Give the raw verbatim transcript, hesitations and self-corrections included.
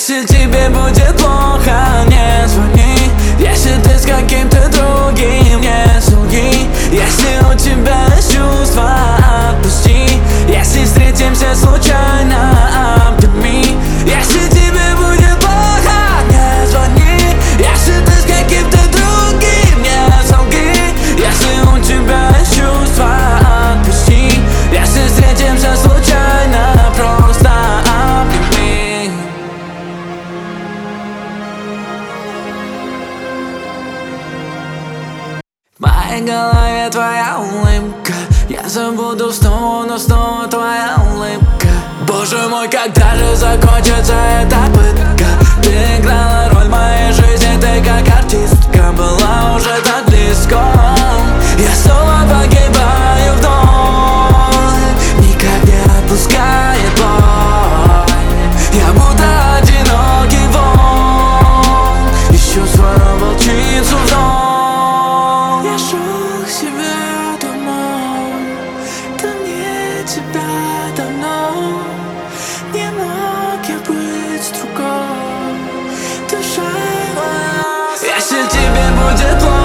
Если тебе будет плохо, не звони. Если ты с каким-то другим, не солги. Если у тебя есть чувства, отпусти. Если встретимся случайно, обними. Если тебе будет плохо, не звони. Если ты с каким-то другим, не солги. Если у тебя есть чувства, отпусти. Если встретимся случайно, просто обними. В моей голове твоя улыбка. Я забуду снова, но снова твоя улыбка. Боже мой, когда же закончится эта пытка? Ты играла роль в моей жизни, ты как артистка. Была уже так близко. Я снова погибаю вновь. Никак не отпускает боль. Я будто одинокий волк. Ищу свою волчицу вновь. Я шел к себе домой. Да мне тебя давно. Не мог я быть другой. Душа моя. Если тебе будет плохо,